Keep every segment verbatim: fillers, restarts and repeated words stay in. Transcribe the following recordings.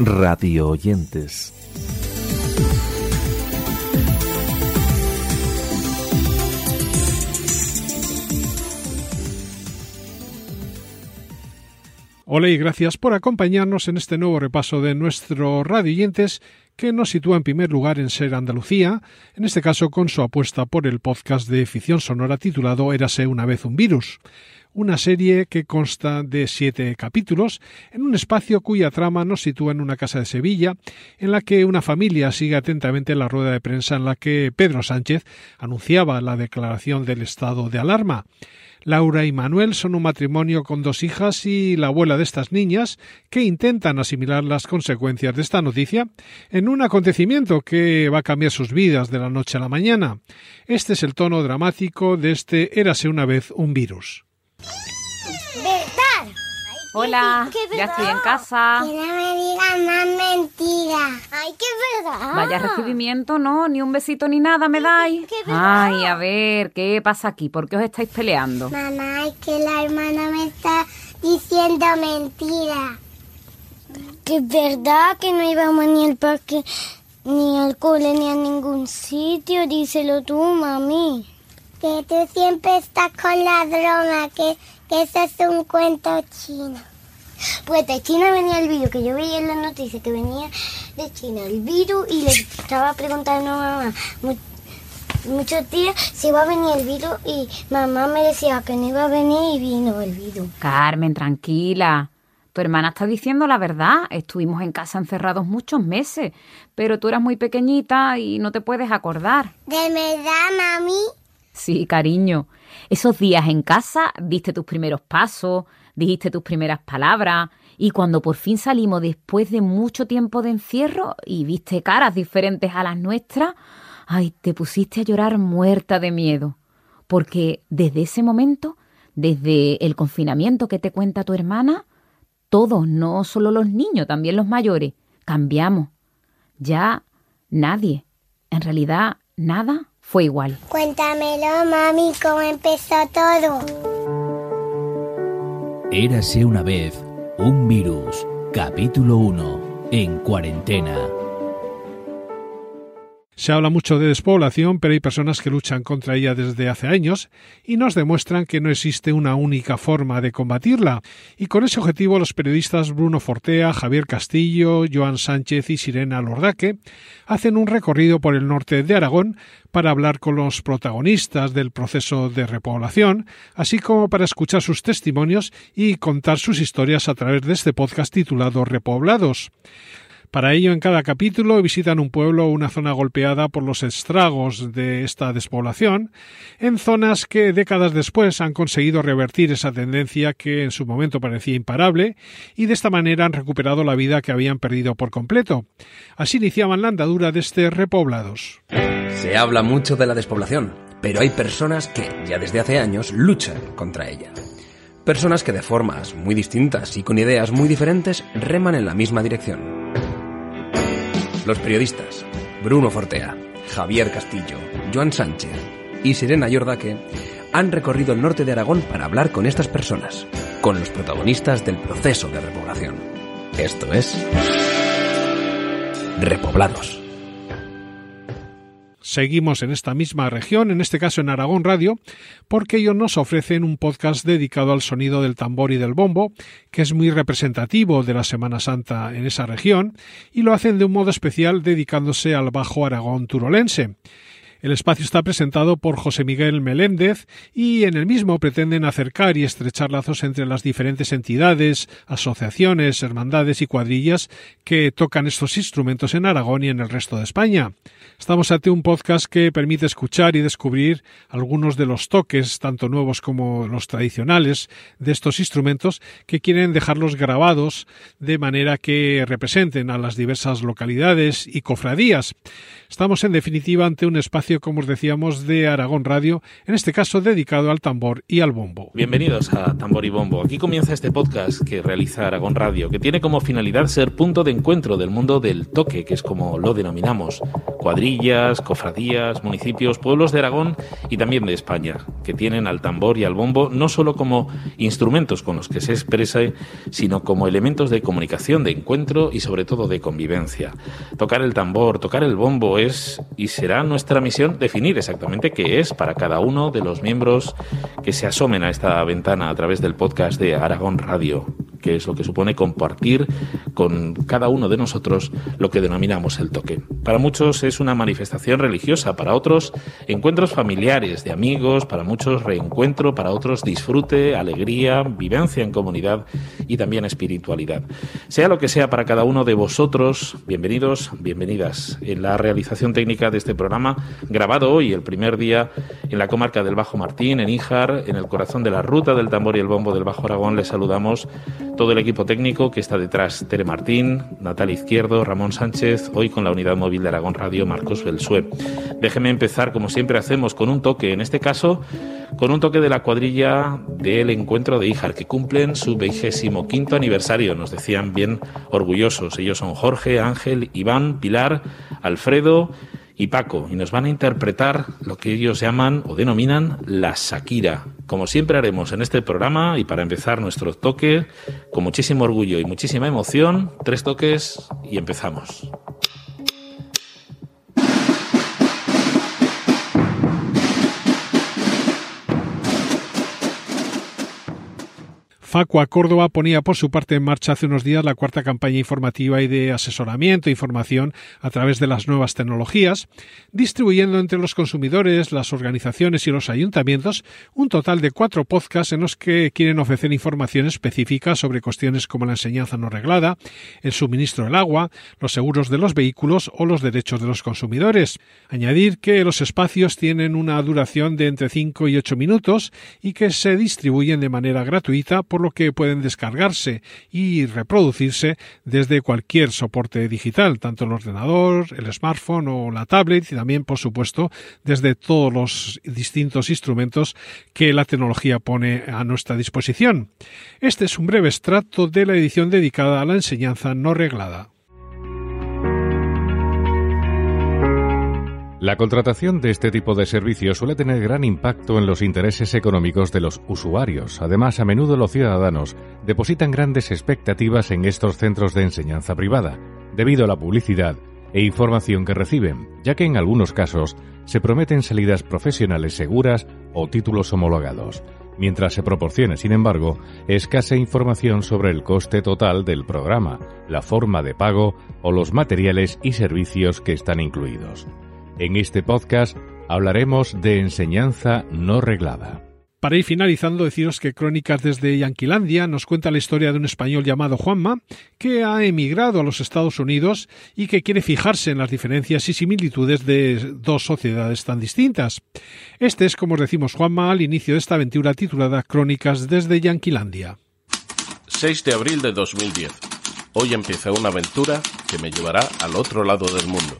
Radio oyentes. Hola y gracias por acompañarnos en este nuevo repaso de nuestro Radio Oyentes, que nos sitúa en primer lugar en Ser Andalucía, en este caso con su apuesta por el podcast de ficción sonora titulado Érase una vez un virus, una serie que consta de siete capítulos en un espacio cuya trama nos sitúa en una casa de Sevilla, en la que una familia sigue atentamente la rueda de prensa en la que Pedro Sánchez anunciaba la declaración del estado de alarma. Laura y Manuel son un matrimonio con dos hijas y la abuela de estas niñas que intentan asimilar las consecuencias de esta noticia en un acontecimiento que va a cambiar sus vidas de la noche a la mañana. Este es el tono dramático de este Érase una vez un virus. ¿Verdad? Hola, ¿Qué, qué ya estoy en casa. Que no me digas más mentiras. Ay, qué verdad. Vaya recibimiento, no, ni un besito ni nada me dais. ¿Qué verdad? Ay, a ver, ¿qué pasa aquí? ¿Por qué os estáis peleando? Mamá, es que la hermana me está diciendo mentiras. Que es verdad que no íbamos ni al parque, ni al cole, ni a ningún sitio. Díselo tú, mami. Que tú siempre estás con la broma, que, que eso es un cuento chino. Pues de China venía el virus, que yo veía en las noticias que venía de China el virus y le estaba preguntando a mamá muchos días si iba a venir el virus y mamá me decía que no iba a venir y vino el virus. Carmen, tranquila. Tu hermana está diciendo la verdad. Estuvimos en casa encerrados muchos meses, pero tú eras muy pequeñita y no te puedes acordar. ¿De verdad, mami? Sí, cariño. Esos días en casa diste tus primeros pasos, dijiste tus primeras palabras y cuando por fin salimos después de mucho tiempo de encierro y viste caras diferentes a las nuestras, ay, te pusiste a llorar muerta de miedo. Porque desde ese momento, desde el confinamiento que te cuenta tu hermana, todos, no solo los niños, también los mayores, cambiamos. Ya nadie, en realidad nada, fue igual. Cuéntamelo, mami, cómo empezó todo. Érase una vez un virus, capítulo uno, en cuarentena. Se habla mucho de despoblación, pero hay personas que luchan contra ella desde hace años y nos demuestran que no existe una única forma de combatirla. Y con ese objetivo los periodistas Bruno Fortea, Javier Castillo, Joan Sánchez y Sirena Lordaque hacen un recorrido por el norte de Aragón para hablar con los protagonistas del proceso de repoblación, así como para escuchar sus testimonios y contar sus historias a través de este podcast titulado Repoblados. Para ello, en cada capítulo visitan un pueblo o una zona golpeada por los estragos de esta despoblación, en zonas que décadas después han conseguido revertir esa tendencia que en su momento parecía imparable y de esta manera han recuperado la vida que habían perdido por completo. Así iniciaban la andadura de este Repoblados. Se habla mucho de la despoblación, pero hay personas que ya desde hace años luchan contra ella. Personas que de formas muy distintas y con ideas muy diferentes reman en la misma dirección. Los periodistas Bruno Fortea, Javier Castillo, Joan Sánchez y Sirena Lordaque han recorrido el norte de Aragón para hablar con estas personas, con los protagonistas del proceso de repoblación. Esto es Repoblados. Seguimos en esta misma región, en este caso en Aragón Radio, porque ellos nos ofrecen un podcast dedicado al sonido del tambor y del bombo, que es muy representativo de la Semana Santa en esa región, y lo hacen de un modo especial dedicándose al Bajo Aragón turolense. El espacio está presentado por José Miguel Meléndez y en el mismo pretenden acercar y estrechar lazos entre las diferentes entidades, asociaciones, hermandades y cuadrillas que tocan estos instrumentos en Aragón y en el resto de España. Estamos ante un podcast que permite escuchar y descubrir algunos de los toques, tanto nuevos como los tradicionales, de estos instrumentos que quieren dejarlos grabados de manera que representen a las diversas localidades y cofradías. Estamos en definitiva ante un espacio espacio, como os decíamos, de Aragón Radio, en este caso dedicado al tambor y al bombo. Bienvenidos a Tambor y Bombo. Aquí comienza este podcast que realiza Aragón Radio, que tiene como finalidad ser punto de encuentro del mundo del toque, que es como lo denominamos. Cuadrillas, cofradías, municipios, pueblos de Aragón y también de España, que tienen al tambor y al bombo no solo como instrumentos con los que se expresa, sino como elementos de comunicación, de encuentro y sobre todo de convivencia. Tocar el tambor, tocar el bombo es y será nuestra misión definir exactamente qué es para cada uno de los miembros que se asomen a esta ventana a través del podcast de Aragón Radio, que es lo que supone compartir con cada uno de nosotros lo que denominamos el toque. Para muchos es una manifestación religiosa, para otros encuentros familiares, de amigos, para muchos reencuentro, para otros disfrute, alegría, vivencia en comunidad y también espiritualidad. Sea lo que sea para cada uno de vosotros, bienvenidos, bienvenidas. En la realización técnica de este programa, grabado hoy, el primer día, en la comarca del Bajo Martín, en Híjar, en el corazón de la ruta del tambor y el bombo del Bajo Aragón, les saludamos todo el equipo técnico que está detrás: Tere Martín, Natalia Izquierdo, Ramón Sánchez, hoy con la unidad móvil de Aragón Radio, Marcos Belsué. Déjeme empezar, como siempre hacemos, con un toque, en este caso, con un toque de la cuadrilla del Encuentro de Híjar, que cumplen su vigésimo quinto aniversario, nos decían bien orgullosos. Ellos son Jorge, Ángel, Iván, Pilar, Alfredo y Paco, y nos van a interpretar lo que ellos llaman o denominan la Shakira. Como siempre haremos en este programa, y para empezar nuestro toque, con muchísimo orgullo y muchísima emoción, tres toques y empezamos. Facua Córdoba ponía por su parte en marcha hace unos días la cuarta campaña informativa y de asesoramiento e información a través de las nuevas tecnologías, distribuyendo entre los consumidores, las organizaciones y los ayuntamientos un total de cuatro podcasts en los que quieren ofrecer información específica sobre cuestiones como la enseñanza no reglada, el suministro del agua, los seguros de los vehículos o los derechos de los consumidores. Añadir que los espacios tienen una duración de entre cinco y ocho minutos y que se distribuyen de manera gratuita, por lo que pueden descargarse y reproducirse desde cualquier soporte digital, tanto el ordenador, el smartphone o la tablet, y también, por supuesto, desde todos los distintos instrumentos que la tecnología pone a nuestra disposición. Este es un breve extracto de la edición dedicada a la enseñanza no reglada. La contratación de este tipo de servicios suele tener gran impacto en los intereses económicos de los usuarios. Además, a menudo los ciudadanos depositan grandes expectativas en estos centros de enseñanza privada, debido a la publicidad e información que reciben, ya que en algunos casos se prometen salidas profesionales seguras o títulos homologados, mientras se proporcione, sin embargo, escasa información sobre el coste total del programa, la forma de pago o los materiales y servicios que están incluidos. En este podcast hablaremos de enseñanza no reglada. Para ir finalizando, deciros que Crónicas desde Yanquilandia nos cuenta la historia de un español llamado Juanma, que ha emigrado a los Estados Unidos y que quiere fijarse en las diferencias y similitudes de dos sociedades tan distintas. Este es, como os decimos, Juanma al inicio de esta aventura titulada Crónicas desde Yanquilandia. seis de abril de dos mil diez. Hoy empieza una aventura que me llevará al otro lado del mundo.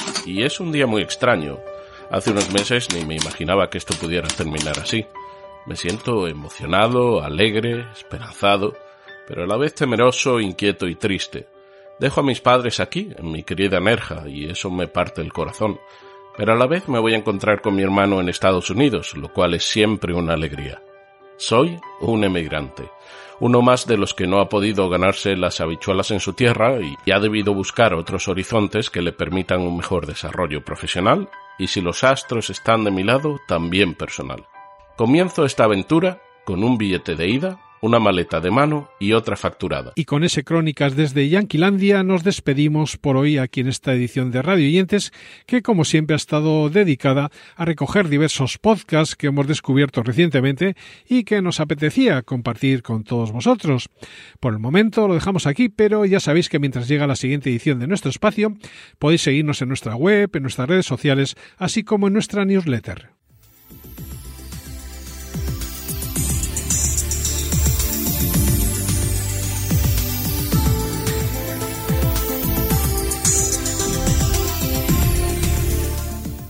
Y es un día muy extraño. Hace unos meses ni me imaginaba que esto pudiera terminar así. Me siento emocionado, alegre, esperanzado, pero a la vez temeroso, inquieto y triste. Dejo a mis padres aquí, en mi querida Nerja, y eso me parte el corazón. Pero a la vez me voy a encontrar con mi hermano en Estados Unidos, lo cual es siempre una alegría. Soy un emigrante, uno más de los que no ha podido ganarse las habichuelas en su tierra y ha debido buscar otros horizontes que le permitan un mejor desarrollo profesional y, si los astros están de mi lado, también personal. Comienzo esta aventura con un billete de ida, una maleta de mano y otra facturada. Y con ese Crónicas desde Yanquilandia nos despedimos por hoy aquí en esta edición de Radio Oyentes, que como siempre ha estado dedicada a recoger diversos podcasts que hemos descubierto recientemente y que nos apetecía compartir con todos vosotros. Por el momento lo dejamos aquí, pero ya sabéis que mientras llega la siguiente edición de nuestro espacio, podéis seguirnos en nuestra web, en nuestras redes sociales, así como en nuestra newsletter.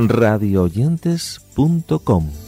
radioyentes punto com.